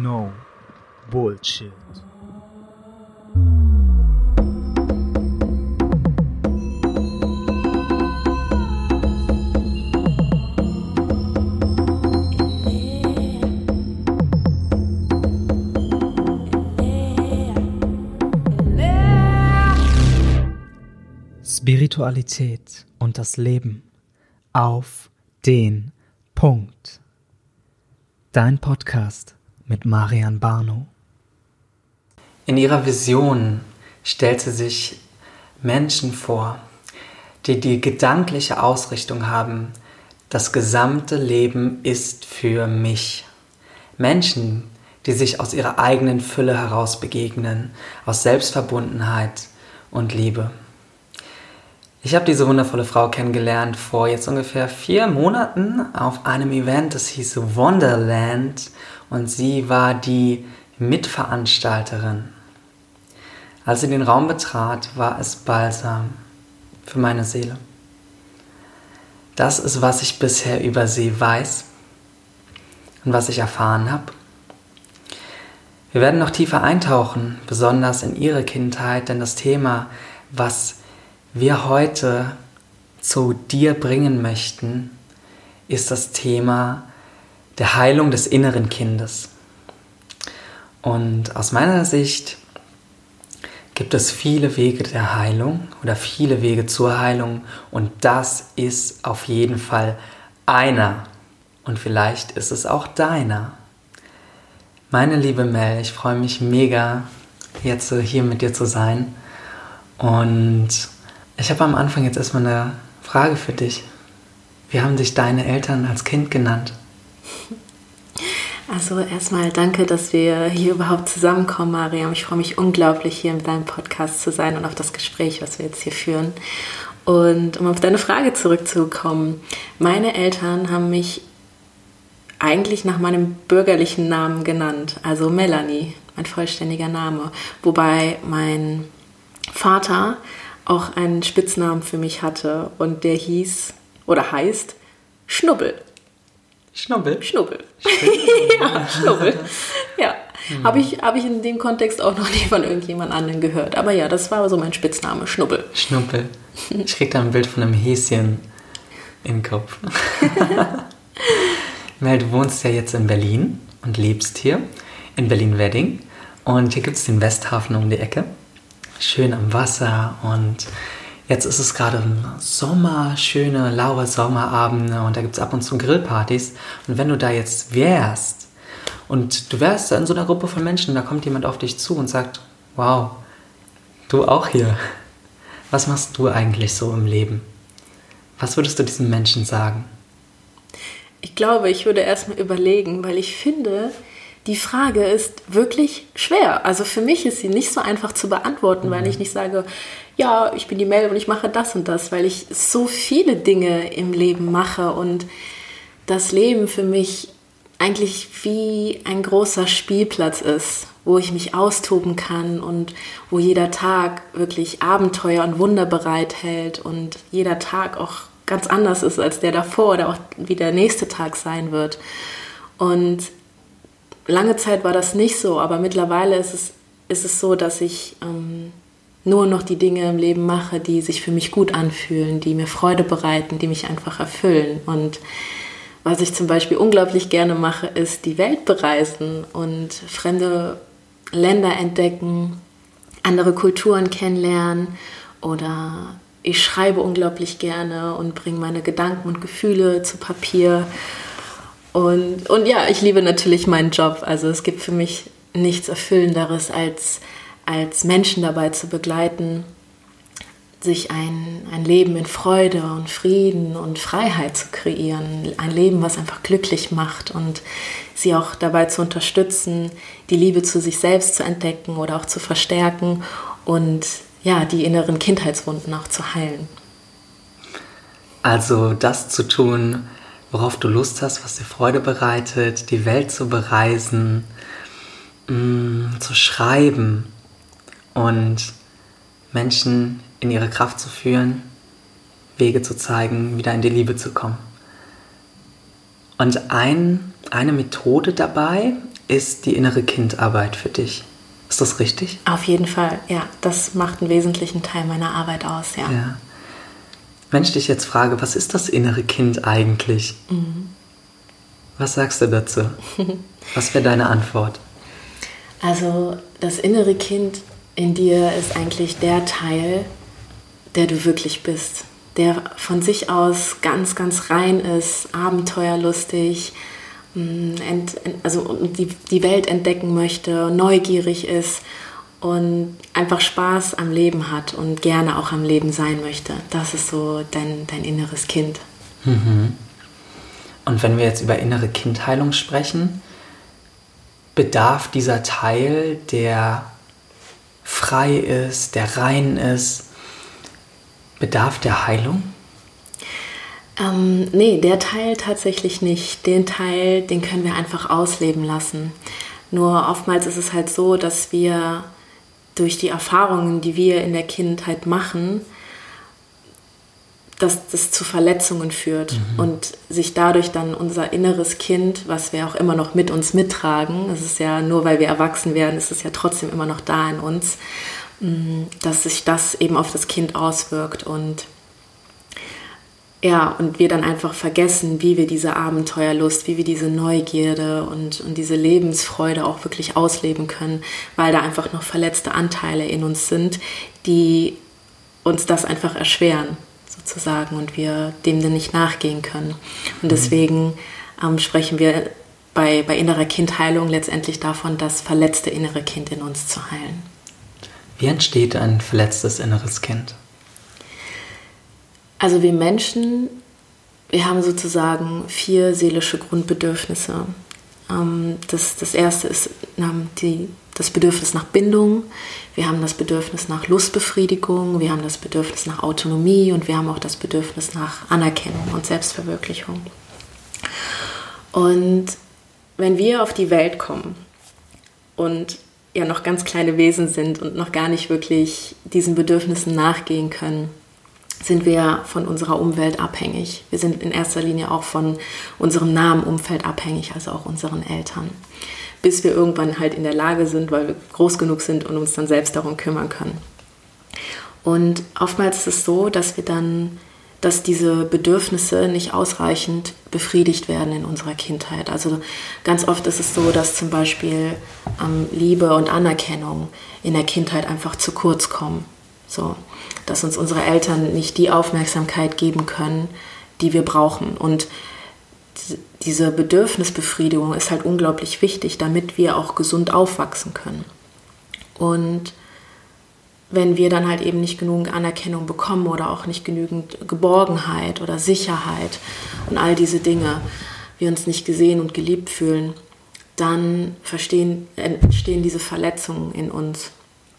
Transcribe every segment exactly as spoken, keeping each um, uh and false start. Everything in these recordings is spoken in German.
No bullshit. Spiritualität und das Leben auf den Punkt. Dein Podcast mit Marian Barno. In ihrer Vision stellt sie sich Menschen vor, die die gedankliche Ausrichtung haben, das gesamte Leben ist für mich. Menschen, die sich aus ihrer eigenen Fülle heraus begegnen, aus Selbstverbundenheit und Liebe. Ich habe diese wundervolle Frau kennengelernt vor jetzt ungefähr vier Monaten auf einem Event, das hieß Wonderland, und sie war die Mitveranstalterin. Als sie den Raum betrat, war es Balsam für meine Seele. Das ist, was ich bisher über sie weiß und was ich erfahren habe. Wir werden noch tiefer eintauchen, besonders in ihre Kindheit, denn das Thema, was wir heute zu dir bringen möchten, ist das Thema der Heilung des inneren Kindes. Und aus meiner Sicht gibt es viele Wege der Heilung oder viele Wege zur Heilung, und das ist auf jeden Fall einer, und vielleicht ist es auch deiner. Meine liebe Mel, ich freue mich mega, jetzt hier mit dir zu sein, und ich habe am Anfang jetzt erstmal eine Frage für dich. Wie haben dich deine Eltern als Kind genannt? Also erstmal danke, dass wir hier überhaupt zusammenkommen, Mariam. Ich freue mich unglaublich, hier in deinem Podcast zu sein und auf das Gespräch, was wir jetzt hier führen. Und um auf deine Frage zurückzukommen, meine Eltern haben mich eigentlich nach meinem bürgerlichen Namen genannt, also Melanie, mein vollständiger Name. Wobei mein Vater auch einen Spitznamen für mich hatte, und der hieß oder heißt Schnubbel. Schnubbel? Schnubbel. Ja, Schnubbel. Ja, mhm. habe ich, hab ich in dem Kontext auch noch nie von irgendjemand anderem gehört. Aber ja, das war so mein Spitzname, Schnubbel. Schnubbel. Ich krieg da ein Bild von einem Häschen in den Kopf. Mel, du wohnst ja jetzt in Berlin und lebst hier, in Berlin-Wedding. Und hier gibt es den Westhafen um die Ecke. Schön am Wasser, und jetzt ist es gerade Sommer, schöne, laue Sommerabende, und da gibt es ab und zu Grillpartys. Und wenn du da jetzt wärst und du wärst in so einer Gruppe von Menschen, da kommt jemand auf dich zu und sagt, wow, du auch hier. Was machst du eigentlich so im Leben? Was würdest du diesen Menschen sagen? Ich glaube, ich würde erstmal überlegen, weil ich finde, die Frage ist wirklich schwer. Also für mich ist sie nicht so einfach zu beantworten, mhm. weil ich nicht sage, ja, ich bin die Mel und ich mache das und das, weil ich so viele Dinge im Leben mache und das Leben für mich eigentlich wie ein großer Spielplatz ist, wo ich mich austoben kann und wo jeder Tag wirklich Abenteuer und Wunder bereithält und jeder Tag auch ganz anders ist als der davor oder auch wie der nächste Tag sein wird. Und lange Zeit war das nicht so, aber mittlerweile ist es, ist es so, dass ich ähm, nur noch die Dinge im Leben mache, die sich für mich gut anfühlen, die mir Freude bereiten, die mich einfach erfüllen. Und was ich zum Beispiel unglaublich gerne mache, ist die Welt bereisen und fremde Länder entdecken, andere Kulturen kennenlernen, oder ich schreibe unglaublich gerne und bringe meine Gedanken und Gefühle zu Papier. Und, und ja, ich liebe natürlich meinen Job. Also es gibt für mich nichts Erfüllenderes, als, als Menschen dabei zu begleiten, sich ein, ein Leben in Freude und Frieden und Freiheit zu kreieren. Ein Leben, was einfach glücklich macht, und sie auch dabei zu unterstützen, die Liebe zu sich selbst zu entdecken oder auch zu verstärken und ja, die inneren Kindheitswunden auch zu heilen. Also das zu tun, worauf du Lust hast, was dir Freude bereitet, die Welt zu bereisen, mh, zu schreiben und Menschen in ihre Kraft zu führen, Wege zu zeigen, wieder in die Liebe zu kommen. Und ein, eine Methode dabei ist die innere Kindarbeit für dich. Ist das richtig? Auf jeden Fall, ja. Das macht einen wesentlichen Teil meiner Arbeit aus, ja. Ja. Wenn ich dich jetzt frage, was ist das innere Kind eigentlich? Mhm. Was sagst du dazu? Was wäre deine Antwort? Also das innere Kind in dir ist eigentlich der Teil, der du wirklich bist. Der von sich aus ganz, ganz rein ist, abenteuerlustig, ent, also die, die Welt entdecken möchte, neugierig ist und einfach Spaß am Leben hat und gerne auch am Leben sein möchte. Das ist so dein, dein inneres Kind. Mhm. Und wenn wir jetzt über innere Kindheilung sprechen, bedarf dieser Teil, der frei ist, der rein ist, bedarf der Heilung? Ähm, nee, der Teil tatsächlich nicht. Den Teil, den können wir einfach ausleben lassen. Nur oftmals ist es halt so, dass wir durch die Erfahrungen, die wir in der Kindheit machen, dass das zu Verletzungen führt mhm. und sich dadurch dann unser inneres Kind, was wir auch immer noch mit uns mittragen, es ist ja nur, weil wir erwachsen werden, ist es ja trotzdem immer noch da in uns, dass sich das eben auf das Kind auswirkt und ja, und wir dann einfach vergessen, wie wir diese Abenteuerlust, wie wir diese Neugierde und, und diese Lebensfreude auch wirklich ausleben können, weil da einfach noch verletzte Anteile in uns sind, die uns das einfach erschweren, sozusagen, und wir dem dann nicht nachgehen können. Und deswegen ähm, sprechen wir bei, bei innerer Kindheilung letztendlich davon, das verletzte innere Kind in uns zu heilen. Wie entsteht ein verletztes inneres Kind? Also wir Menschen, wir haben sozusagen vier seelische Grundbedürfnisse. Ähm, das, das erste ist ähm, die, das Bedürfnis nach Bindung, wir haben das Bedürfnis nach Lustbefriedigung, wir haben das Bedürfnis nach Autonomie und wir haben auch das Bedürfnis nach Anerkennung und Selbstverwirklichung. Und wenn wir auf die Welt kommen und ja noch ganz kleine Wesen sind und noch gar nicht wirklich diesen Bedürfnissen nachgehen können, sind wir von unserer Umwelt abhängig. Wir sind in erster Linie auch von unserem nahen Umfeld abhängig, also auch unseren Eltern. Bis wir irgendwann halt in der Lage sind, weil wir groß genug sind und uns dann selbst darum kümmern können. Und oftmals ist es so, dass wir dann, dass diese Bedürfnisse nicht ausreichend befriedigt werden in unserer Kindheit. Also ganz oft ist es so, dass zum Beispiel ähm, Liebe und Anerkennung in der Kindheit einfach zu kurz kommen. So, dass uns unsere Eltern nicht die Aufmerksamkeit geben können, die wir brauchen. Und diese Bedürfnisbefriedigung ist halt unglaublich wichtig, damit wir auch gesund aufwachsen können. Und wenn wir dann halt eben nicht genügend Anerkennung bekommen oder auch nicht genügend Geborgenheit oder Sicherheit und all diese Dinge, wir uns nicht gesehen und geliebt fühlen, dann verstehen, entstehen diese Verletzungen in uns.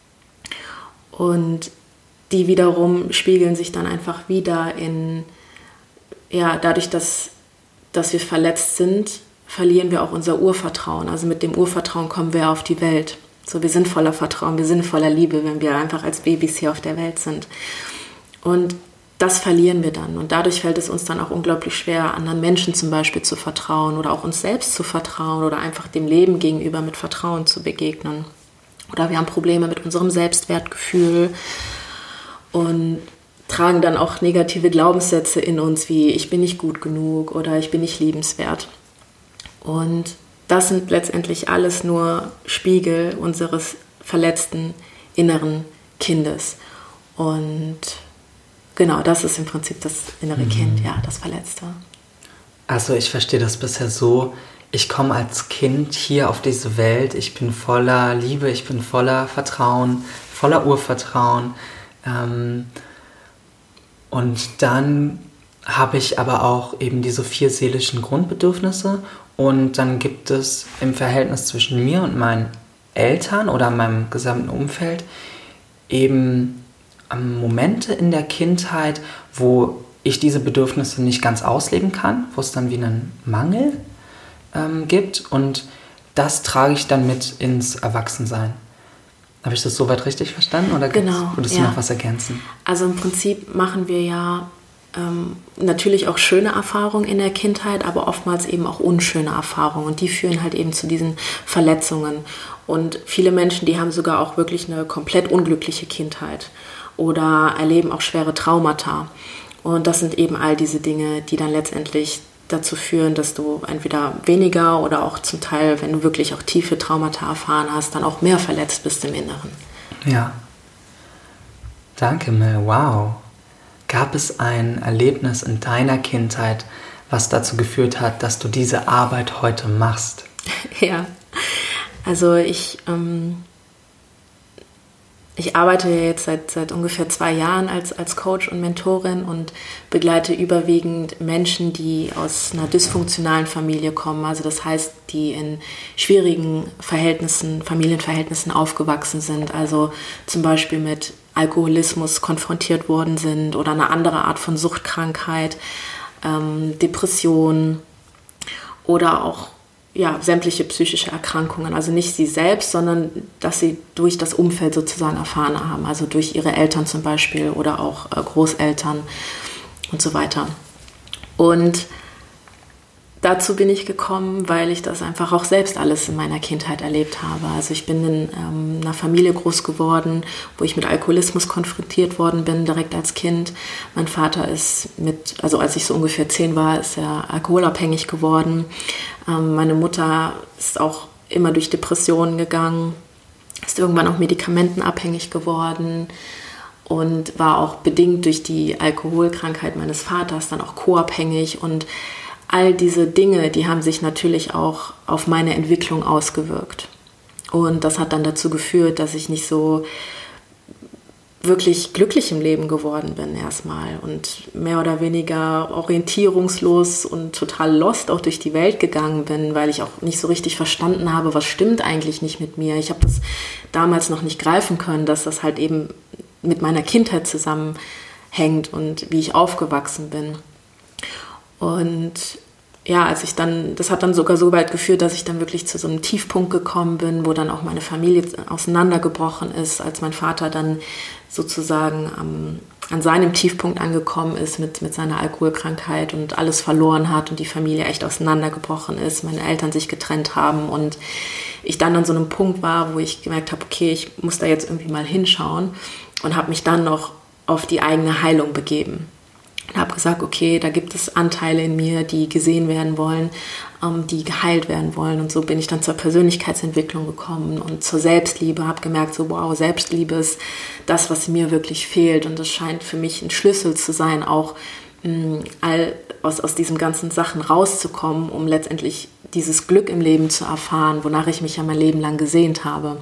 Und die wiederum spiegeln sich dann einfach wieder in, ja, dadurch, dass, dass wir verletzt sind, verlieren wir auch unser Urvertrauen. Also mit dem Urvertrauen kommen wir auf die Welt. So, wir sind voller Vertrauen, wir sind voller Liebe, wenn wir einfach als Babys hier auf der Welt sind. Und das verlieren wir dann. Und dadurch fällt es uns dann auch unglaublich schwer, anderen Menschen zum Beispiel zu vertrauen oder auch uns selbst zu vertrauen oder einfach dem Leben gegenüber mit Vertrauen zu begegnen. Oder wir haben Probleme mit unserem Selbstwertgefühl und tragen dann auch negative Glaubenssätze in uns, wie ich bin nicht gut genug oder ich bin nicht liebenswert. Und das sind letztendlich alles nur Spiegel unseres verletzten inneren Kindes. Und genau, das ist im Prinzip das innere mhm. Kind, ja, das Verletzte. Also ich verstehe das bisher so, ich komme als Kind hier auf diese Welt, ich bin voller Liebe, ich bin voller Vertrauen, voller Urvertrauen. Ähm, und dann habe ich aber auch eben diese vier seelischen Grundbedürfnisse und dann gibt es im Verhältnis zwischen mir und meinen Eltern oder meinem gesamten Umfeld eben Momente in der Kindheit, wo ich diese Bedürfnisse nicht ganz ausleben kann, wo es dann wie einen Mangel ähm, gibt und das trage ich dann mit ins Erwachsensein. Habe ich das soweit richtig verstanden oder genau, würdest ja. du noch was ergänzen? Also im Prinzip machen wir ja ähm, natürlich auch schöne Erfahrungen in der Kindheit, aber oftmals eben auch unschöne Erfahrungen. Und die führen halt eben zu diesen Verletzungen. Und viele Menschen, die haben sogar auch wirklich eine komplett unglückliche Kindheit oder erleben auch schwere Traumata. Und das sind eben all diese Dinge, die dann letztendlich dazu führen, dass du entweder weniger oder auch zum Teil, wenn du wirklich auch tiefe Traumata erfahren hast, dann auch mehr verletzt bist im Inneren. Ja. Danke, Mel. Wow. Gab es ein Erlebnis in deiner Kindheit, was dazu geführt hat, dass du diese Arbeit heute machst? Ja, also ich... Ähm Ich arbeite jetzt seit, seit ungefähr zwei Jahren als, als Coach und Mentorin und begleite überwiegend Menschen, die aus einer dysfunktionalen Familie kommen. Also das heißt, die in schwierigen Verhältnissen, Familienverhältnissen aufgewachsen sind. Also zum Beispiel mit Alkoholismus konfrontiert worden sind oder eine andere Art von Suchtkrankheit, ähm, Depression oder auch ja, sämtliche psychische Erkrankungen, also nicht sie selbst, sondern dass sie durch das Umfeld sozusagen erfahren haben, also durch ihre Eltern zum Beispiel oder auch äh, Großeltern und so weiter. Und dazu bin ich gekommen, weil ich das einfach auch selbst alles in meiner Kindheit erlebt habe. Also ich bin in ähm, einer Familie groß geworden, wo ich mit Alkoholismus konfrontiert worden bin, direkt als Kind. Mein Vater ist mit, also als ich so ungefähr zehn war, ist er alkoholabhängig geworden. Ähm, meine Mutter ist auch immer durch Depressionen gegangen, ist irgendwann auch medikamentenabhängig geworden und war auch bedingt durch die Alkoholkrankheit meines Vaters dann auch co-abhängig. Und all diese Dinge, die haben sich natürlich auch auf meine Entwicklung ausgewirkt. Und das hat dann dazu geführt, dass ich nicht so wirklich glücklich im Leben geworden bin erstmal und mehr oder weniger orientierungslos und total lost auch durch die Welt gegangen bin, weil ich auch nicht so richtig verstanden habe, was stimmt eigentlich nicht mit mir. Ich habe das damals noch nicht greifen können, dass das halt eben mit meiner Kindheit zusammenhängt und wie ich aufgewachsen bin. Und ja, als ich dann, das hat dann sogar so weit geführt, dass ich dann wirklich zu so einem Tiefpunkt gekommen bin, wo dann auch meine Familie auseinandergebrochen ist, als mein Vater dann sozusagen am, an seinem Tiefpunkt angekommen ist mit, mit seiner Alkoholkrankheit und alles verloren hat und die Familie echt auseinandergebrochen ist, meine Eltern sich getrennt haben und ich dann an so einem Punkt war, wo ich gemerkt habe, okay, ich muss da jetzt irgendwie mal hinschauen und habe mich dann noch auf die eigene Heilung begeben. Und habe gesagt, okay, da gibt es Anteile in mir, die gesehen werden wollen, ähm, die geheilt werden wollen. Und so bin ich dann zur Persönlichkeitsentwicklung gekommen und zur Selbstliebe. Habe gemerkt, so wow, Selbstliebe ist das, was mir wirklich fehlt. Und das scheint für mich ein Schlüssel zu sein, auch mh, all, aus, aus diesen ganzen Sachen rauszukommen, um letztendlich dieses Glück im Leben zu erfahren, wonach ich mich ja mein Leben lang gesehnt habe.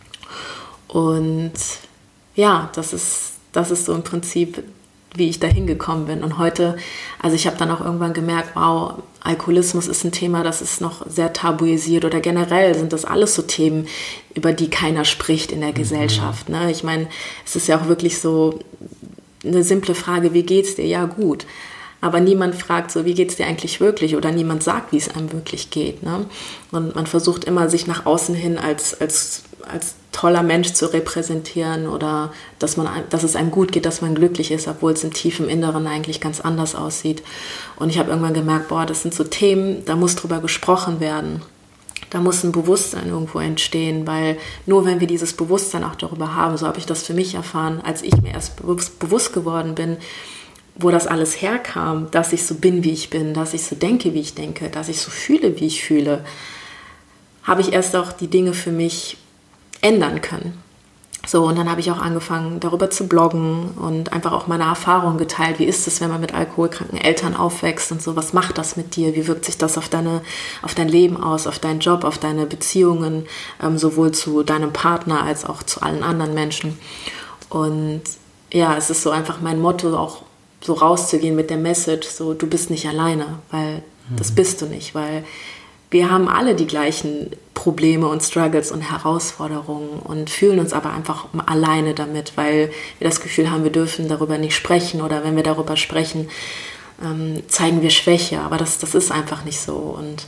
Und ja, das ist, das ist so im Prinzip, wie ich da hingekommen bin. Und heute, also ich habe dann auch irgendwann gemerkt, wow, Alkoholismus ist ein Thema, das ist noch sehr tabuisiert oder generell sind das alles so Themen, über die keiner spricht in der mhm. Gesellschaft. Ne? Ich meine, es ist ja auch wirklich so eine simple Frage, wie geht's dir? Ja, gut. Aber niemand fragt so, wie geht's dir eigentlich wirklich? Oder niemand sagt, wie es einem wirklich geht. Ne? Und man versucht immer, sich nach außen hin als, als, als toller Mensch zu repräsentieren oder dass, man, dass es einem gut geht, dass man glücklich ist, obwohl es im tiefen Inneren eigentlich ganz anders aussieht. Und ich habe irgendwann gemerkt, boah, das sind so Themen, da muss drüber gesprochen werden. Da muss ein Bewusstsein irgendwo entstehen, weil nur wenn wir dieses Bewusstsein auch darüber haben, so habe ich das für mich erfahren, als ich mir erst bewusst, bewusst geworden bin, wo das alles herkam, dass ich so bin, wie ich bin, dass ich so denke, wie ich denke, dass ich so fühle, wie ich fühle, habe ich erst auch die Dinge für mich ändern können. So, und dann habe ich auch angefangen, darüber zu bloggen und einfach auch meine Erfahrungen geteilt. Wie ist es, wenn man mit alkoholkranken Eltern aufwächst und so? Was macht das mit dir? Wie wirkt sich das auf deine, auf dein Leben aus, auf deinen Job, auf deine Beziehungen, ähm, sowohl zu deinem Partner als auch zu allen anderen Menschen? Und ja, es ist so einfach mein Motto, auch so rauszugehen mit der Message, so, du bist nicht alleine, weil mhm. das bist du nicht, weil wir haben alle die gleichen Probleme und Struggles und Herausforderungen und fühlen uns aber einfach alleine damit, weil wir das Gefühl haben, wir dürfen darüber nicht sprechen oder wenn wir darüber sprechen, ähm, zeigen wir Schwäche. Aber das, das ist einfach nicht so. Und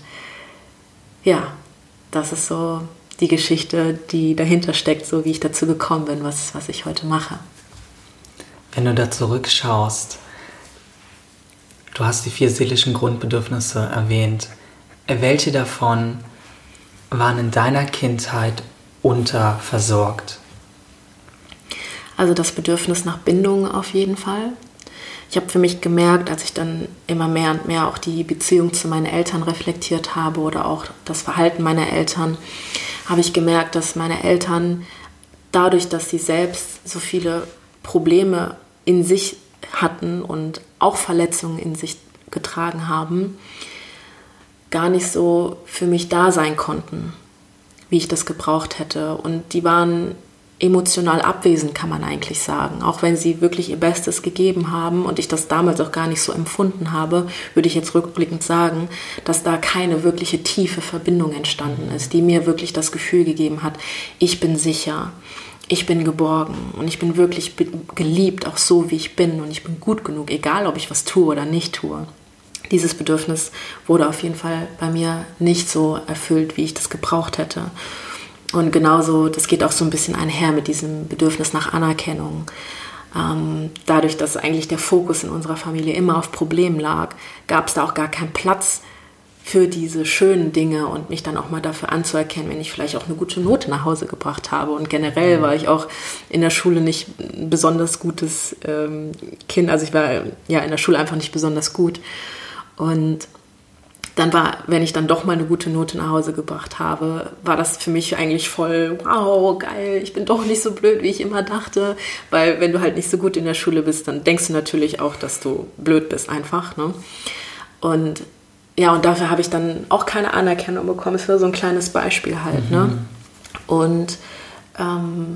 ja, das ist so die Geschichte, die dahinter steckt, so wie ich dazu gekommen bin, was, was ich heute mache. Wenn du da zurückschaust, Du hast die vier seelischen Grundbedürfnisse erwähnt. Welche davon waren in deiner Kindheit unterversorgt? Also das Bedürfnis nach Bindung auf jeden Fall. Ich habe für mich gemerkt, als ich dann immer mehr und mehr auch die Beziehung zu meinen Eltern reflektiert habe oder auch das Verhalten meiner Eltern, habe ich gemerkt, dass meine Eltern dadurch, dass sie selbst so viele Probleme in sich hatten und auch Verletzungen in sich getragen haben, gar nicht so für mich da sein konnten, wie ich das gebraucht hätte. Und die waren emotional abwesend, kann man eigentlich sagen. Auch wenn sie wirklich ihr Bestes gegeben haben und ich das damals auch gar nicht so empfunden habe, würde ich jetzt rückblickend sagen, dass da keine wirkliche tiefe Verbindung entstanden ist, die mir wirklich das Gefühl gegeben hat, ich bin sicher, ich bin geborgen und ich bin wirklich geliebt, auch so wie ich bin und ich bin gut genug, egal ob ich was tue oder nicht tue. Dieses Bedürfnis wurde auf jeden Fall bei mir nicht so erfüllt, wie ich das gebraucht hätte. Und genauso, das geht auch so ein bisschen einher mit diesem Bedürfnis nach Anerkennung. Ähm, dadurch, dass eigentlich der Fokus in unserer Familie immer auf Problemen lag, gab es da auch gar keinen Platz für diese schönen Dinge und mich dann auch mal dafür anzuerkennen, wenn ich vielleicht auch eine gute Note nach Hause gebracht habe. Und generell war ich auch in der Schule nicht ein besonders gutes ähm, Kind. Also ich war ja in der Schule einfach nicht besonders gut. Und dann war, wenn ich dann doch mal eine gute Note nach Hause gebracht habe, war das für mich eigentlich voll, wow, geil, ich bin doch nicht so blöd, wie ich immer dachte. Weil wenn du halt nicht so gut in der Schule bist, dann denkst du natürlich auch, dass du blöd bist einfach. Ne? Und ja, und dafür habe ich dann auch keine Anerkennung bekommen. Es war so ein kleines Beispiel halt. Mhm. Ne? Und ähm,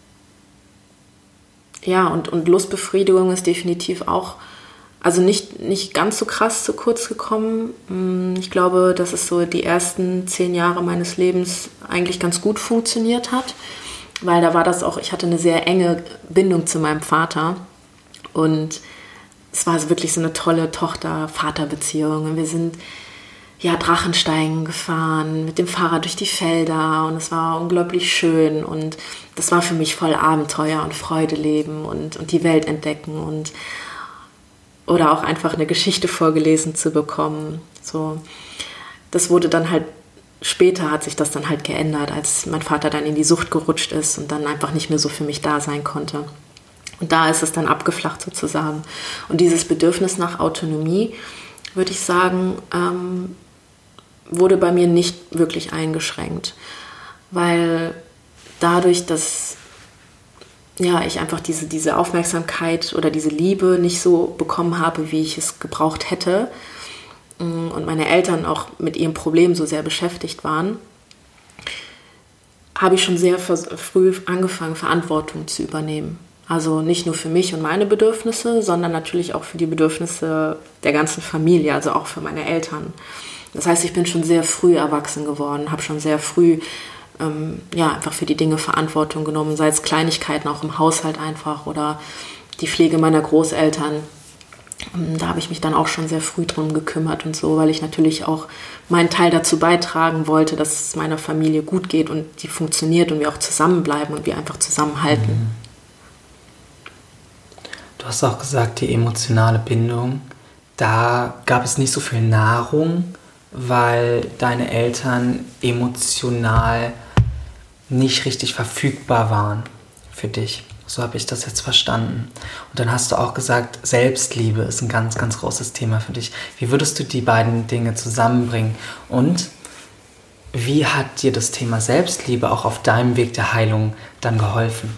ja, und, und Lustbefriedigung ist definitiv auch Also nicht, nicht ganz so krass zu kurz gekommen. Ich glaube, dass es so die ersten zehn Jahre meines Lebens eigentlich ganz gut funktioniert hat, weil da war das auch, ich hatte eine sehr enge Bindung zu meinem Vater und es war wirklich so eine tolle Tochter-Vater-Beziehung. Wir sind ja Drachensteigen gefahren, mit dem Fahrrad durch die Felder und es war unglaublich schön und das war für mich voll Abenteuer und Freude leben und, und die Welt entdecken und oder auch einfach eine Geschichte vorgelesen zu bekommen. So, das wurde dann halt, später hat sich das dann halt geändert, als mein Vater dann in die Sucht gerutscht ist und dann einfach nicht mehr so für mich da sein konnte. Und da ist es dann abgeflacht sozusagen. Und dieses Bedürfnis nach Autonomie, würde ich sagen, ähm, wurde bei mir nicht wirklich eingeschränkt. Weil dadurch, dass ja, ich einfach diese, diese Aufmerksamkeit oder diese Liebe nicht so bekommen habe, wie ich es gebraucht hätte und meine Eltern auch mit ihrem Problem so sehr beschäftigt waren, habe ich schon sehr früh angefangen, Verantwortung zu übernehmen. Also nicht nur für mich und meine Bedürfnisse, sondern natürlich auch für die Bedürfnisse der ganzen Familie, also auch für meine Eltern. Das heißt, ich bin schon sehr früh erwachsen geworden, habe schon sehr früh ähm, ja, einfach für die Dinge Verantwortung genommen, sei es Kleinigkeiten auch im Haushalt einfach oder die Pflege meiner Großeltern. Da habe ich mich dann auch schon sehr früh drum gekümmert und so, weil ich natürlich auch meinen Teil dazu beitragen wollte, dass es meiner Familie gut geht und die funktioniert und wir auch zusammenbleiben und wir einfach zusammenhalten. Du hast auch gesagt, die emotionale Bindung, da gab es nicht so viel Nahrung, weil deine Eltern emotional nicht richtig verfügbar waren für dich. So habe ich das jetzt verstanden. Und dann hast du auch gesagt, Selbstliebe ist ein ganz, ganz großes Thema für dich. Wie würdest du die beiden Dinge zusammenbringen? Und wie hat dir das Thema Selbstliebe auch auf deinem Weg der Heilung dann geholfen?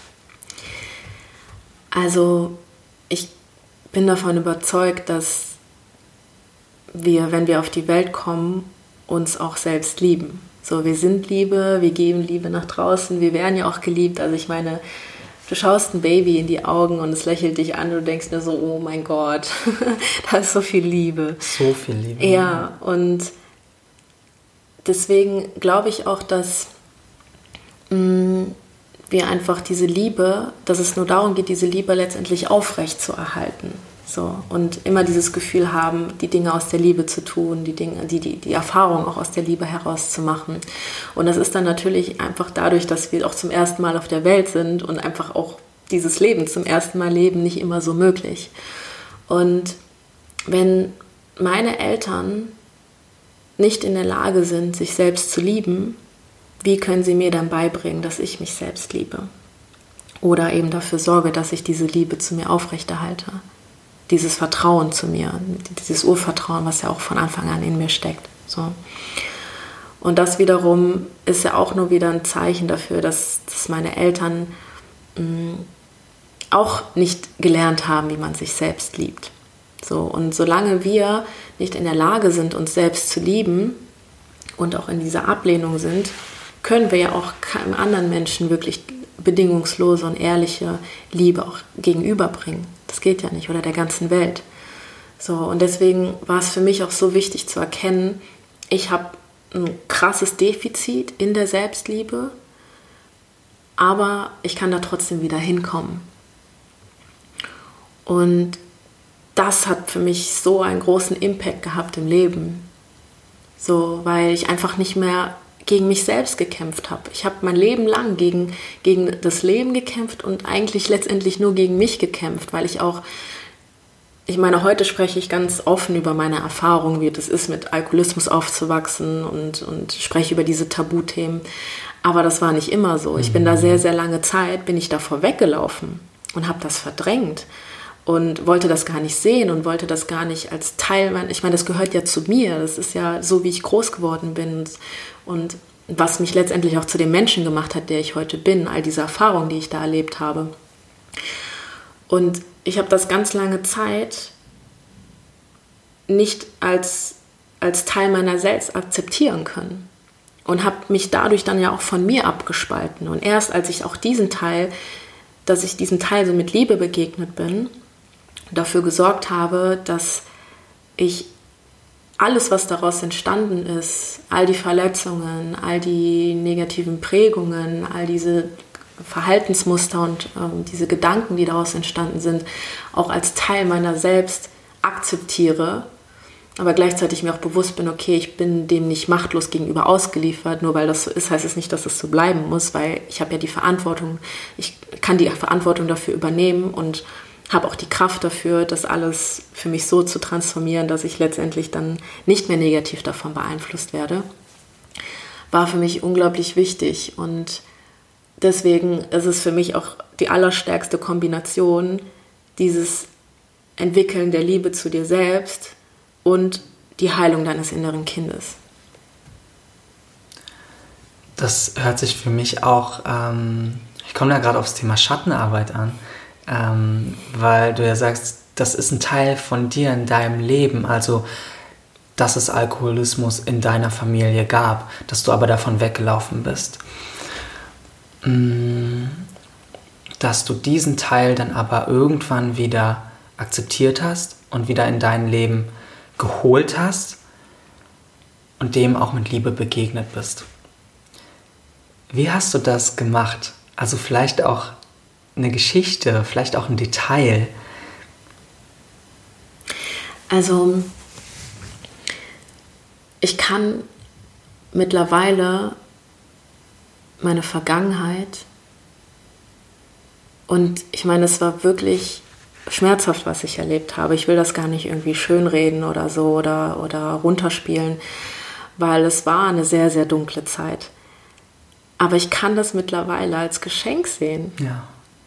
Also ich bin davon überzeugt, dass wir, wenn wir auf die Welt kommen, uns auch selbst lieben. So, wir sind Liebe, wir geben Liebe nach draußen, wir werden ja auch geliebt. Also ich meine, du schaust ein Baby in die Augen und es lächelt dich an und du denkst dir so, oh mein Gott, da ist so viel Liebe. So viel Liebe. Ja, und deswegen glaube ich auch, dass mh, wir einfach diese Liebe, dass es nur darum geht, diese Liebe letztendlich aufrecht zu erhalten. So, und immer dieses Gefühl haben, die Dinge aus der Liebe zu tun, die Dinge, die, die, die Erfahrung auch aus der Liebe herauszumachen. Und das ist dann natürlich einfach dadurch, dass wir auch zum ersten Mal auf der Welt sind und einfach auch dieses Leben zum ersten Mal leben, nicht immer so möglich. Und wenn meine Eltern nicht in der Lage sind, sich selbst zu lieben, wie können sie mir dann beibringen, dass ich mich selbst liebe? Oder eben dafür sorge, dass ich diese Liebe zu mir aufrechterhalte. Dieses Vertrauen zu mir, dieses Urvertrauen, was ja auch von Anfang an in mir steckt. So. Und das wiederum ist ja auch nur wieder ein Zeichen dafür, dass, dass meine Eltern mh, auch nicht gelernt haben, wie man sich selbst liebt. So, und solange wir nicht in der Lage sind, uns selbst zu lieben und auch in dieser Ablehnung sind, können wir ja auch keinem anderen Menschen wirklich bedingungslose und ehrliche Liebe auch gegenüberbringen. Das geht ja nicht, oder der ganzen Welt. So, und deswegen war es für mich auch so wichtig zu erkennen, ich habe ein krasses Defizit in der Selbstliebe, aber ich kann da trotzdem wieder hinkommen. Und das hat für mich so einen großen Impact gehabt im Leben. So, weil ich einfach nicht mehr gegen mich selbst gekämpft habe. Ich habe mein Leben lang gegen, gegen das Leben gekämpft und eigentlich letztendlich nur gegen mich gekämpft, weil ich auch, ich meine, heute spreche ich ganz offen über meine Erfahrungen, wie das ist, mit Alkoholismus aufzuwachsen und, und spreche über diese Tabuthemen. Aber das war nicht immer so. Ich bin da sehr, sehr lange Zeit, bin ich davor weggelaufen und habe das verdrängt. Und wollte das gar nicht sehen und wollte das gar nicht als Teil meiner, ich meine, das gehört ja zu mir, das ist ja so, wie ich groß geworden bin und was mich letztendlich auch zu dem Menschen gemacht hat, der ich heute bin, all diese Erfahrungen, die ich da erlebt habe. Und ich habe das ganz lange Zeit nicht als, als Teil meiner selbst akzeptieren können und habe mich dadurch dann ja auch von mir abgespalten. Und erst als ich auch diesen Teil, dass ich diesem Teil so mit Liebe begegnet bin, dafür gesorgt habe, dass ich alles, was daraus entstanden ist, all die Verletzungen, all die negativen Prägungen, all diese Verhaltensmuster und ähm, diese Gedanken, die daraus entstanden sind, auch als Teil meiner selbst akzeptiere, aber gleichzeitig mir auch bewusst bin, okay, ich bin dem nicht machtlos gegenüber ausgeliefert, nur weil das so ist, heißt es nicht, dass es so bleiben muss, weil ich habe ja die Verantwortung, ich kann die Verantwortung dafür übernehmen und habe auch die Kraft dafür, das alles für mich so zu transformieren, dass ich letztendlich dann nicht mehr negativ davon beeinflusst werde, war für mich unglaublich wichtig. Und deswegen ist es für mich auch die allerstärkste Kombination, dieses Entwickeln der Liebe zu dir selbst und die Heilung deines inneren Kindes. Das hört sich für mich auch, ähm, ich komme da gerade aufs Thema Schattenarbeit an, Ähm, weil du ja sagst, das ist ein Teil von dir in deinem Leben, also dass es Alkoholismus in deiner Familie gab, dass du aber davon weggelaufen bist. Dass du diesen Teil dann aber irgendwann wieder akzeptiert hast und wieder in dein Leben geholt hast und dem auch mit Liebe begegnet bist. Wie hast du das gemacht? Also vielleicht auch eine Geschichte, vielleicht auch ein Detail? Also ich kann mittlerweile meine Vergangenheit, und ich meine, es war wirklich schmerzhaft, was ich erlebt habe. Ich will das gar nicht irgendwie schönreden oder so oder, oder runterspielen, weil es war eine sehr, sehr dunkle Zeit. Aber ich kann das mittlerweile als Geschenk sehen. Ja.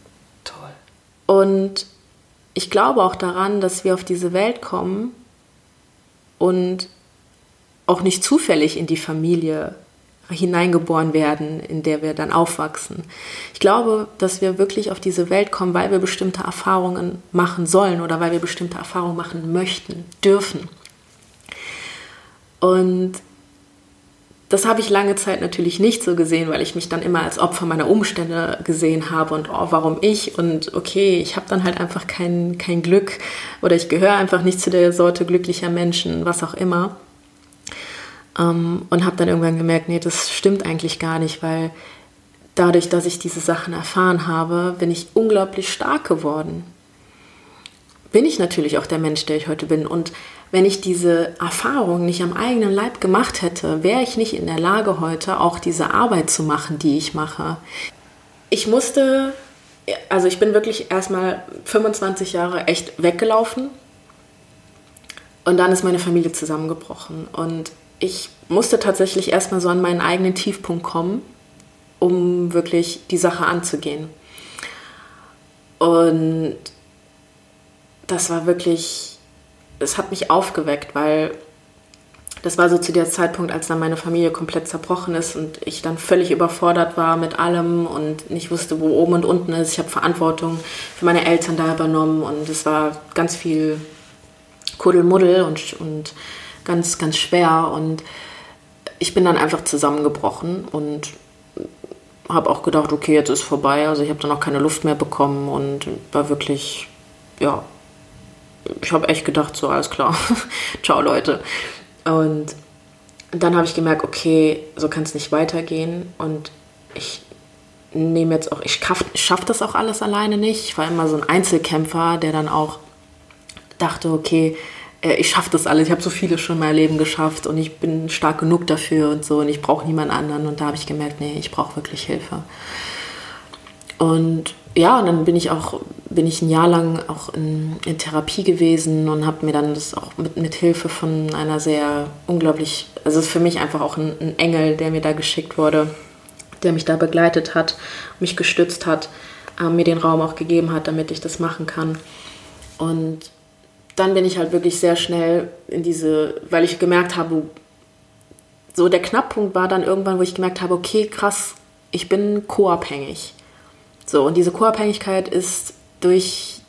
Und ich glaube auch daran, dass wir auf diese Welt kommen und auch nicht zufällig in die Familie hineingeboren werden, in der wir dann aufwachsen. Ich glaube, dass wir wirklich auf diese Welt kommen, weil wir bestimmte Erfahrungen machen sollen oder weil wir bestimmte Erfahrungen machen möchten, dürfen. Und das habe ich lange Zeit natürlich nicht so gesehen, weil ich mich dann immer als Opfer meiner Umstände gesehen habe und oh, warum ich? Und okay, ich habe dann halt einfach kein, kein Glück oder ich gehöre einfach nicht zu der Sorte glücklicher Menschen, was auch immer. Ähm, und habe dann irgendwann gemerkt, nee, das stimmt eigentlich gar nicht, weil dadurch, dass ich diese Sachen erfahren habe, bin ich unglaublich stark geworden. Bin ich natürlich auch der Mensch, der ich heute bin. Und wenn ich diese Erfahrung nicht am eigenen Leib gemacht hätte, wäre ich nicht in der Lage, heute auch diese Arbeit zu machen, die ich mache. Ich musste, also ich bin wirklich erstmal fünfundzwanzig Jahre echt weggelaufen. Und dann ist meine Familie zusammengebrochen. Und ich musste tatsächlich erstmal so an meinen eigenen Tiefpunkt kommen, um wirklich die Sache anzugehen. Und das war wirklich, es hat mich aufgeweckt, weil das war so zu der Zeitpunkt, als dann meine Familie komplett zerbrochen ist und ich dann völlig überfordert war mit allem und nicht wusste, wo oben und unten ist. Ich habe Verantwortung für meine Eltern da übernommen und es war ganz viel Kuddelmuddel und, und ganz, ganz schwer. Und ich bin dann einfach zusammengebrochen und habe auch gedacht, okay, jetzt ist vorbei. Also ich habe dann auch keine Luft mehr bekommen und war wirklich, ja, ich habe echt gedacht, so alles klar, ciao Leute. Und dann habe ich gemerkt, okay, so kann es nicht weitergehen und ich nehme jetzt auch, ich schaffe das auch alles alleine nicht. Ich war immer so ein Einzelkämpfer, der dann auch dachte, okay, ich schaffe das alles, ich habe so vieles schon in meinem Leben geschafft und ich bin stark genug dafür und so und ich brauche niemand anderen. Und da habe ich gemerkt, nee, ich brauche wirklich Hilfe. Und ja, und dann bin ich auch, bin ich ein Jahr lang auch in, in Therapie gewesen und habe mir dann das auch mit, mit Hilfe von einer sehr unglaublich, also es ist für mich einfach auch ein, ein Engel, der mir da geschickt wurde, der mich da begleitet hat, mich gestützt hat, äh, mir den Raum auch gegeben hat, damit ich das machen kann. Und dann bin ich halt wirklich sehr schnell in diese, weil ich gemerkt habe, so der Knackpunkt war dann irgendwann, wo ich gemerkt habe, okay, krass, ich bin co-abhängig. So, und diese Co-Abhängigkeit ist durch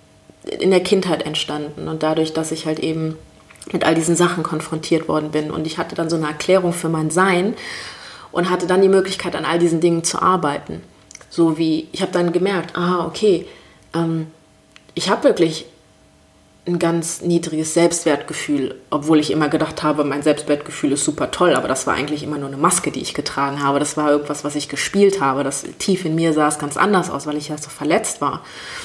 in der Kindheit entstanden und dadurch, dass ich halt eben mit all diesen Sachen konfrontiert worden bin. Und ich hatte dann so eine Erklärung für mein Sein und hatte dann die Möglichkeit, an all diesen Dingen zu arbeiten. So wie, ich habe dann gemerkt, ah, okay, ähm, ich habe wirklich ein ganz niedriges Selbstwertgefühl, obwohl ich immer gedacht habe, mein Selbstwertgefühl ist super toll, aber das war eigentlich immer nur eine Maske, die ich getragen habe. Das war irgendwas, was ich gespielt habe. Das tief in mir sah es ganz anders aus, weil ich ja so verletzt war.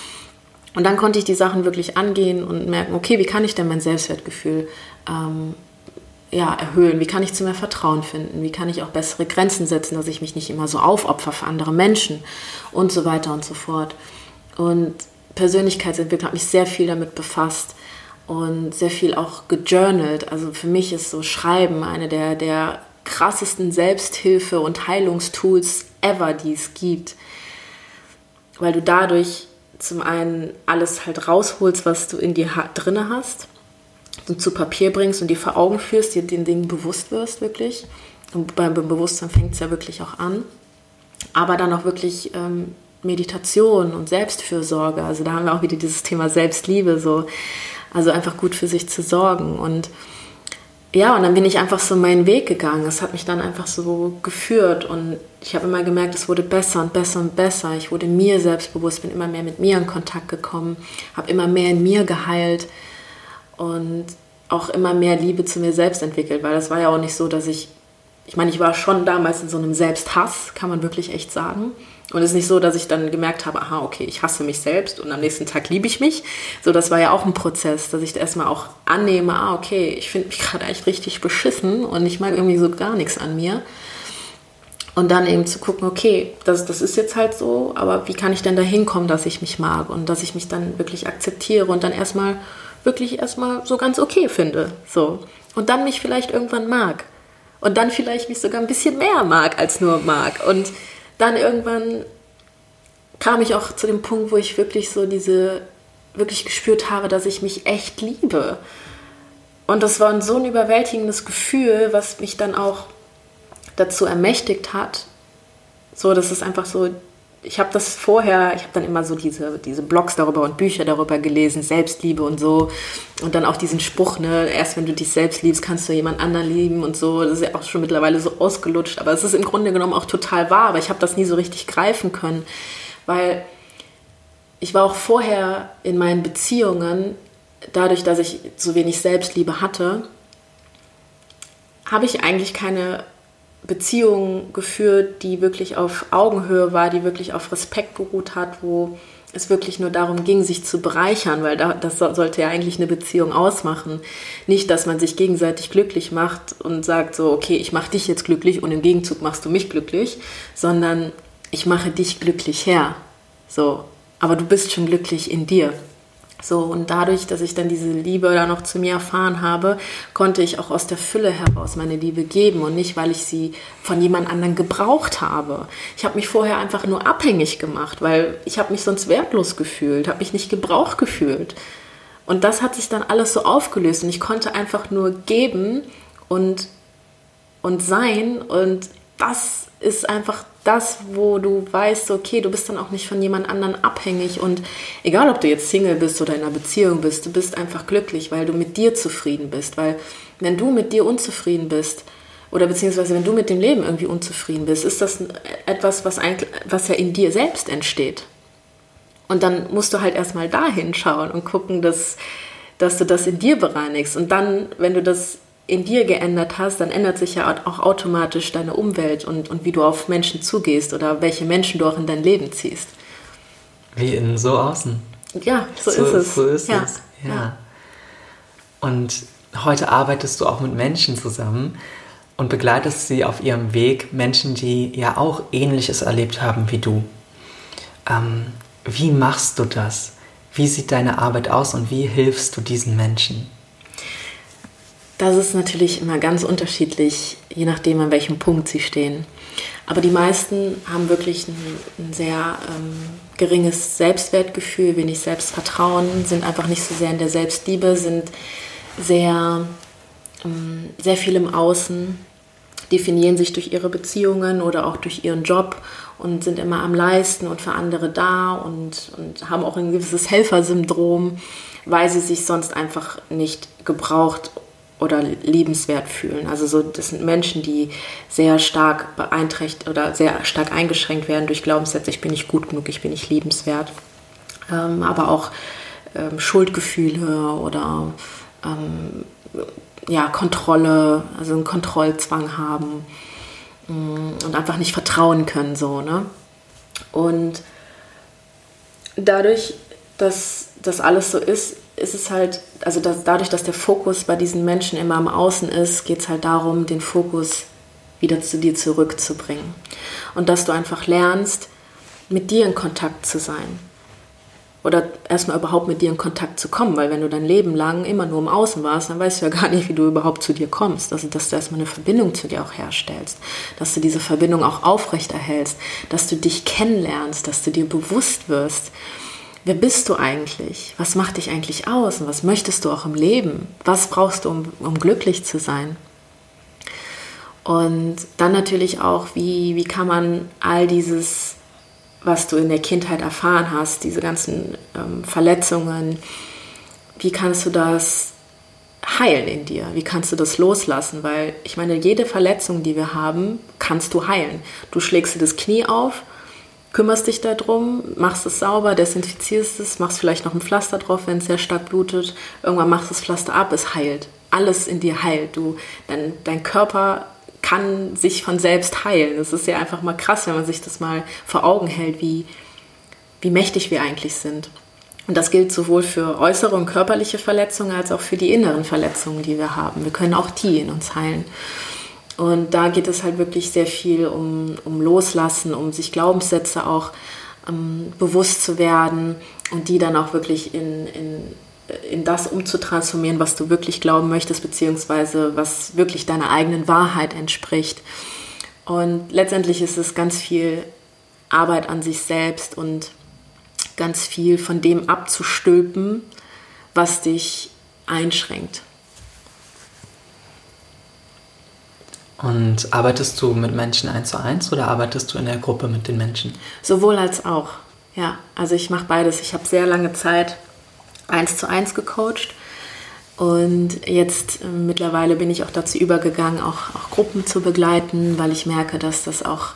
Und dann konnte ich die Sachen wirklich angehen und merken, okay, wie kann ich denn mein Selbstwertgefühl ähm, ja, erhöhen? Wie kann ich zu mehr Vertrauen finden? Wie kann ich auch bessere Grenzen setzen, dass ich mich nicht immer so aufopfer für andere Menschen und so weiter und so fort. Und Persönlichkeitsentwicklung hat mich sehr viel damit befasst und sehr viel auch gejournalt. Also für mich ist so Schreiben eine der, der krassesten Selbsthilfe- und Heilungstools ever, die es gibt. Weil du dadurch zum einen alles halt rausholst, was du in dir drin hast und zu Papier bringst und dir vor Augen führst, dir den Dingen bewusst wirst wirklich. Und beim Bewusstsein fängt es ja wirklich auch an. Aber dann auch wirklich ähm, Meditation und Selbstfürsorge, also da haben wir auch wieder dieses Thema Selbstliebe, so, also einfach gut für sich zu sorgen. Und ja, und dann bin ich einfach so meinen Weg gegangen. Es hat mich dann einfach so geführt und ich habe immer gemerkt, es wurde besser und besser und besser. Ich wurde mir selbstbewusst, bin immer mehr mit mir in Kontakt gekommen, habe immer mehr in mir geheilt und auch immer mehr Liebe zu mir selbst entwickelt, weil das war ja auch nicht so, dass ich, ich meine, ich war schon damals in so einem Selbsthass, kann man wirklich echt sagen. Und es ist nicht so, dass ich dann gemerkt habe, aha, okay, ich hasse mich selbst und am nächsten Tag liebe ich mich. So, das war ja auch ein Prozess, dass ich erstmal auch annehme, ah, okay, ich finde mich gerade echt richtig beschissen und ich mag irgendwie so gar nichts an mir. Und dann eben zu gucken, okay, das, das ist jetzt halt so, aber wie kann ich denn da hinkommen, dass ich mich mag und dass ich mich dann wirklich akzeptiere und dann erstmal wirklich erstmal so ganz okay finde. So. Und dann mich vielleicht irgendwann mag. Und dann vielleicht mich sogar ein bisschen mehr mag als nur mag. Und dann irgendwann kam ich auch zu dem Punkt, wo ich wirklich so diese, wirklich gespürt habe, dass ich mich echt liebe. Und das war so ein überwältigendes Gefühl, was mich dann auch dazu ermächtigt hat. So, das ist einfach so, ich habe das vorher, ich habe dann immer so diese, diese Blogs darüber und Bücher darüber gelesen, Selbstliebe und so. Und dann auch diesen Spruch, ne, erst wenn du dich selbst liebst, kannst du jemand anderen lieben und so. Das ist ja auch schon mittlerweile so ausgelutscht. Aber es ist im Grunde genommen auch total wahr. Aber ich habe das nie so richtig greifen können. Weil ich war auch vorher in meinen Beziehungen, dadurch, dass ich so wenig Selbstliebe hatte, habe ich eigentlich keine Beziehung geführt, die wirklich auf Augenhöhe war, die wirklich auf Respekt beruht hat, wo es wirklich nur darum ging, sich zu bereichern, weil da, das sollte ja eigentlich eine Beziehung ausmachen. Nicht, dass man sich gegenseitig glücklich macht und sagt so, okay, ich mache dich jetzt glücklich und im Gegenzug machst du mich glücklich, sondern ich mache dich glücklich her. So, aber du bist schon glücklich in dir. So, und dadurch, dass ich dann diese Liebe da noch zu mir erfahren habe, konnte ich auch aus der Fülle heraus meine Liebe geben und nicht, weil ich sie von jemand anderem gebraucht habe. Ich habe mich vorher einfach nur abhängig gemacht, weil ich habe mich sonst wertlos gefühlt, habe mich nicht gebraucht gefühlt. Und das hat sich dann alles so aufgelöst und ich konnte einfach nur geben und, und sein, und das ist einfach das, wo du weißt, okay, du bist dann auch nicht von jemand anderem abhängig, und egal, ob du jetzt Single bist oder in einer Beziehung bist, du bist einfach glücklich, weil du mit dir zufrieden bist, weil wenn du mit dir unzufrieden bist oder beziehungsweise wenn du mit dem Leben irgendwie unzufrieden bist, ist das etwas, was, eigentlich, was ja in dir selbst entsteht. Und dann musst du halt erstmal da hinschauen und gucken, dass, dass du das in dir bereinigst, und dann, wenn du das in dir geändert hast, dann ändert sich ja auch automatisch deine Umwelt und, und wie du auf Menschen zugehst oder welche Menschen du auch in dein Leben ziehst. Wie innen, so außen. Ja, so, so ist es. So ist ja. es, ja. ja. Und heute arbeitest du auch mit Menschen zusammen und begleitest sie auf ihrem Weg, Menschen, die ja auch Ähnliches erlebt haben wie du. Ähm, wie machst du das? Wie sieht deine Arbeit aus und wie hilfst du diesen Menschen? Das ist natürlich immer ganz unterschiedlich, je nachdem, an welchem Punkt sie stehen. Aber die meisten haben wirklich ein, ein sehr ähm, geringes Selbstwertgefühl, wenig Selbstvertrauen, sind einfach nicht so sehr in der Selbstliebe, sind sehr, ähm, sehr viel im Außen, definieren sich durch ihre Beziehungen oder auch durch ihren Job und sind immer am Leisten und für andere da und, und haben auch ein gewisses Helfersyndrom, weil sie sich sonst einfach nicht gebraucht oder liebenswert fühlen. Also so, das sind Menschen, die sehr stark beeinträchtigt oder sehr stark eingeschränkt werden durch Glaubenssätze, ich bin nicht gut genug, ich bin nicht liebenswert. Ähm, aber auch ähm, Schuldgefühle oder ähm, ja, Kontrolle, also einen Kontrollzwang haben mh, und einfach nicht vertrauen können. So, ne? Und dadurch, dass das alles so ist, ist es halt, also dass, dadurch, dass der Fokus bei diesen Menschen immer am Außen ist, geht es halt darum, den Fokus wieder zu dir zurückzubringen. Und dass du einfach lernst, mit dir in Kontakt zu sein. Oder erstmal überhaupt mit dir in Kontakt zu kommen, weil wenn du dein Leben lang immer nur im Außen warst, dann weißt du ja gar nicht, wie du überhaupt zu dir kommst. Also, dass du erstmal eine Verbindung zu dir auch herstellst, dass du diese Verbindung auch aufrechterhältst, dass du dich kennenlernst, dass du dir bewusst wirst, wer bist du eigentlich? Was macht dich eigentlich aus? Und was möchtest du auch im Leben? Was brauchst du, um, um glücklich zu sein? Und dann natürlich auch, wie, wie kann man all dieses, was du in der Kindheit erfahren hast, diese ganzen ähm, Verletzungen, wie kannst du das heilen in dir? Wie kannst du das loslassen? Weil ich meine, jede Verletzung, die wir haben, kannst du heilen. Du schlägst dir das Knie auf, kümmerst dich darum, machst es sauber, desinfizierst es, machst vielleicht noch ein Pflaster drauf, wenn es sehr stark blutet. Irgendwann machst du das Pflaster ab, es heilt. Alles in dir heilt. Du, dein, dein Körper kann sich von selbst heilen. Das ist ja einfach mal krass, wenn man sich das mal vor Augen hält, wie, wie mächtig wir eigentlich sind. Und das gilt sowohl für äußere und körperliche Verletzungen als auch für die inneren Verletzungen, die wir haben. Wir können auch die in uns heilen. Und da geht es halt wirklich sehr viel um, um Loslassen, um sich Glaubenssätze auch ähm, bewusst zu werden und die dann auch wirklich in, in, in das umzutransformieren, was du wirklich glauben möchtest, beziehungsweise was wirklich deiner eigenen Wahrheit entspricht. Und letztendlich ist es ganz viel Arbeit an sich selbst und ganz viel von dem abzustülpen, was dich einschränkt. Und arbeitest du mit Menschen eins zu eins oder arbeitest du in der Gruppe mit den Menschen? Sowohl als auch, ja. Also ich mache beides. Ich habe sehr lange Zeit eins zu eins gecoacht und jetzt äh, mittlerweile bin ich auch dazu übergegangen, auch, auch Gruppen zu begleiten, weil ich merke, dass das auch,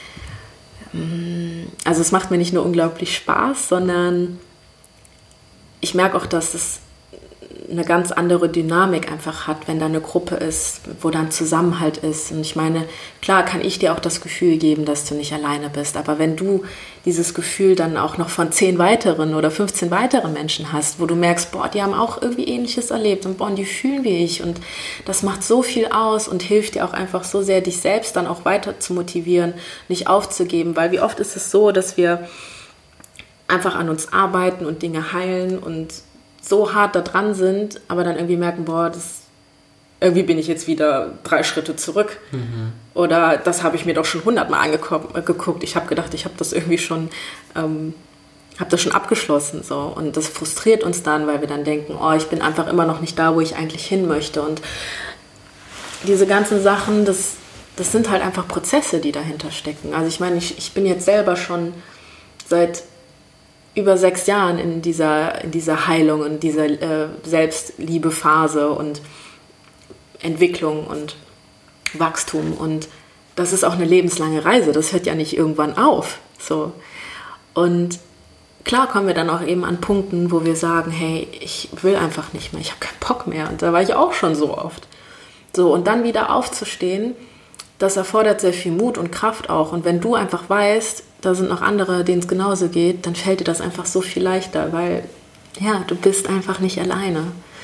ähm, also es macht mir nicht nur unglaublich Spaß, sondern ich merke auch, dass es eine ganz andere Dynamik einfach hat, wenn da eine Gruppe ist, wo dann Zusammenhalt ist. Und ich meine, klar kann ich dir auch das Gefühl geben, dass du nicht alleine bist, aber wenn du dieses Gefühl dann auch noch von zehn weiteren oder fünfzehn weiteren Menschen hast, wo du merkst, boah, die haben auch irgendwie Ähnliches erlebt und boah, die fühlen wie ich und das macht so viel aus und hilft dir auch einfach so sehr, dich selbst dann auch weiter zu motivieren, nicht aufzugeben, weil wie oft ist es so, dass wir einfach an uns arbeiten und Dinge heilen und so hart da dran sind, aber dann irgendwie merken, boah, das, irgendwie bin ich jetzt wieder drei Schritte zurück. Mhm. Oder das habe ich mir doch schon hundertmal angeguckt. Ich habe gedacht, ich habe das irgendwie schon, ähm, habe das schon abgeschlossen. So. Und das frustriert uns dann, weil wir dann denken, oh, ich bin einfach immer noch nicht da, wo ich eigentlich hin möchte. Und diese ganzen Sachen, das, das sind halt einfach Prozesse, die dahinter stecken. Also ich meine, ich, ich bin jetzt selber schon seit über sechs Jahren in dieser, in dieser Heilung und dieser äh, Selbstliebephase und Entwicklung und Wachstum. Und das ist auch eine lebenslange Reise. Das hört ja nicht irgendwann auf. So. Und klar kommen wir dann auch eben an Punkten, wo wir sagen, hey, ich will einfach nicht mehr, ich habe keinen Bock mehr. Und da war ich auch schon so oft. So, und dann wieder aufzustehen, das erfordert sehr viel Mut und Kraft auch. Und wenn du einfach weißt, da sind noch andere, denen es genauso geht, dann fällt dir das einfach so viel leichter, weil, ja, du bist einfach nicht alleine.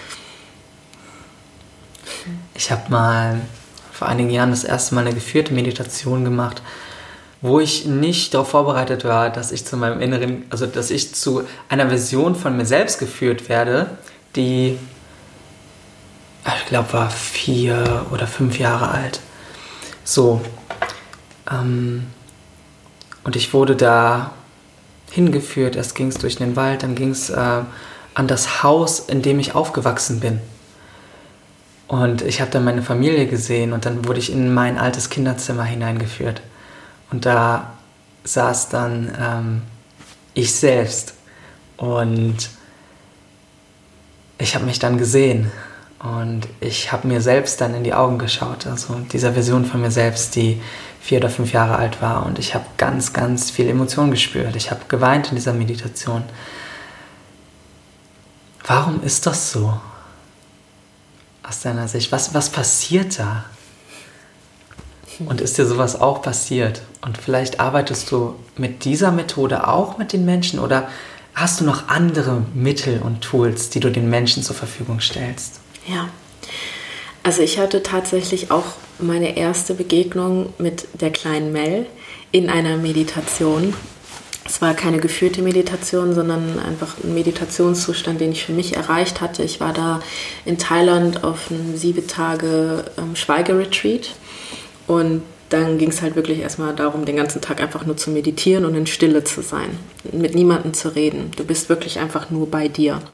Ich habe mal vor einigen Jahren das erste Mal eine geführte Meditation gemacht, wo ich nicht darauf vorbereitet war, dass ich zu meinem inneren, also dass ich zu einer Version von mir selbst geführt werde, die, ich glaube, war vier oder fünf Jahre alt. So. Ähm, und ich wurde da hingeführt. Erst ging es durch den Wald, dann ging es äh, an das Haus, in dem ich aufgewachsen bin. Und ich habe dann meine Familie gesehen und dann wurde ich in mein altes Kinderzimmer hineingeführt. Und da saß dann ähm, ich selbst. Und ich habe mich dann gesehen. Und ich habe mir selbst dann in die Augen geschaut. Also dieser Version von mir selbst, die vier oder fünf Jahre alt war. Und ich habe ganz, ganz viel Emotionen gespürt. Ich habe geweint in dieser Meditation. Warum ist das so? Aus deiner Sicht, was, was passiert da? Und ist dir sowas auch passiert? Und vielleicht arbeitest du mit dieser Methode auch mit den Menschen oder hast du noch andere Mittel und Tools, die du den Menschen zur Verfügung stellst? Ja, also ich hatte tatsächlich auch meine erste Begegnung mit der kleinen Mel in einer Meditation. Es war keine geführte Meditation, sondern einfach ein Meditationszustand, den ich für mich erreicht hatte. Ich war da in Thailand auf einem sieben Tage ähm, Schweigeretreat und dann ging es halt wirklich erstmal darum, den ganzen Tag einfach nur zu meditieren und in Stille zu sein, mit niemandem zu reden. Du bist wirklich einfach nur bei dir.